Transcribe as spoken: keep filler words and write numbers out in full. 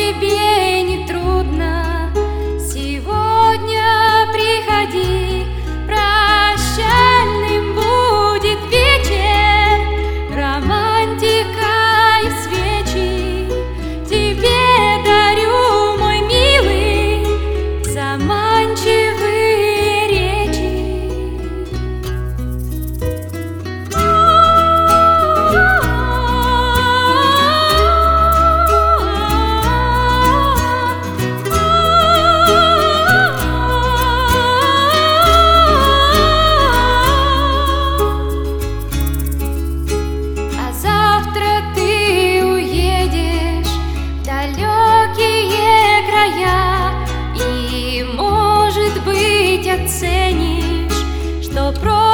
тебе не трудно, сегодня приходи, прощальным будет вечер, романтика и свечи тебе дарю, мой милый, заманчивые речи. Оценишь, что просто